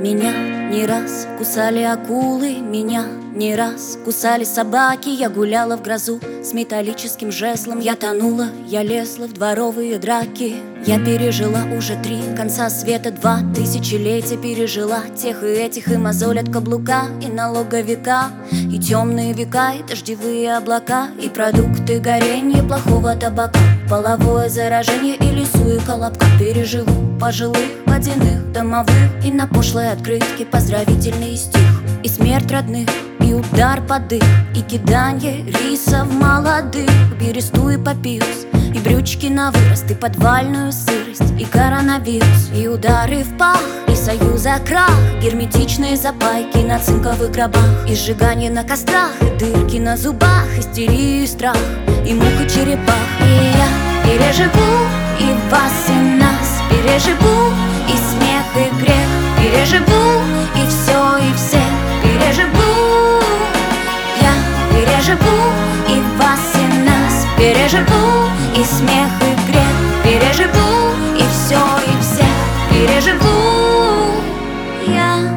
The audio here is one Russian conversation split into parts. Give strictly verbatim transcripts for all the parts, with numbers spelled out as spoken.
Меня не раз кусали акулы, меня не раз кусали собаки. Я гуляла в грозу с металлическим жезлом. Я тонула, я лезла в дворовые драки. Я пережила уже три конца света, два тысячелетия пережила тех и этих, и мозоль от каблука, и налоговика, и темные века, и дождевые облака, и продукты горения плохого табака, половое заражение и лесу и колобка. Переживу пожилых, водяных, домовых, и на пошлой открытке поздравительный стих, и смерть родных, и удар под дых, и киданье риса в молодых, бересту и папирус, и брючки на вырост, и подвальную сырость, и коронавирус, и удары в пах, и союза крах, герметичные запайки на цинковых гробах, и сжигание на кострах, и дырки на зубах, истерию и страх, и мук и черепах. И я переживу и вас, и нас переживу, и смех, и грех переживу, и все, и всех переживу. Я переживу и вас, и нас переживу, и смех, и грех переживу, и все, и всех переживу. Я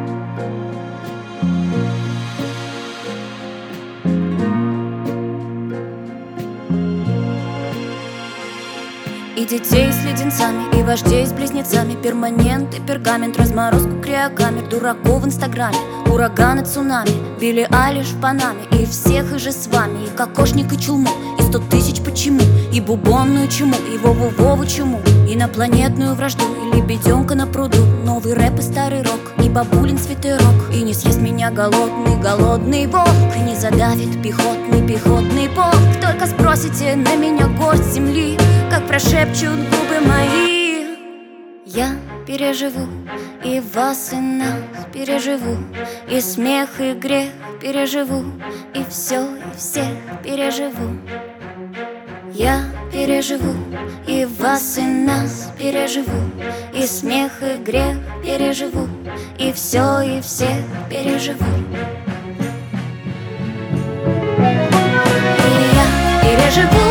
и детей с леденцами, и вождей с близнецами, перманент и пергамент, разморозку криокамер, дураков в инстаграме, ураганы, цунами, Билли Айлиш в Панаме, и всех и же с вами, и кокошник, и чулму, и сто тысяч почему, и бубонную чуму, и Вову-Вову чуму, инопланетную вражду, и лебеденка на пруду, новый рэп и старый рок, и бабулин свитерок, и не съест меня голодный, голодный волк, и не задавит пехотный, пехотный полк. Только спросите на меня горсть земли, как прошепчут губы мои. Я переживу и вас, и нас переживу, и смех, и грех переживу, и все, и всех переживу. Я переживу и вас, и нас переживу, и смех, и грех переживу, и все, и всех переживу. И я переживу